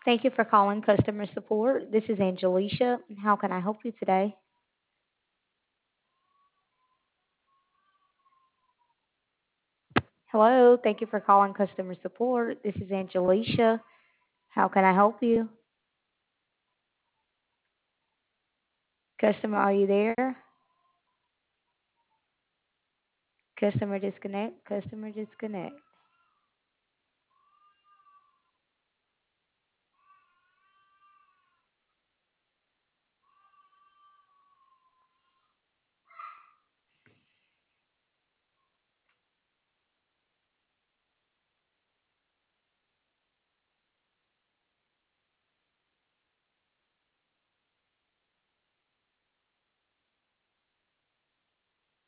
Thank you for calling customer support. This is Angelicia. How can I help you today? Hello, thank you for calling customer support. This is Angelicia. How can I help you? Customer, are you there? Customer disconnect. Customer disconnect.